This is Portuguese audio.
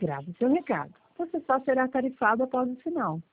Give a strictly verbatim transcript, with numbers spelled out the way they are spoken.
Grave seu recado. Você só será tarifado após o sinal.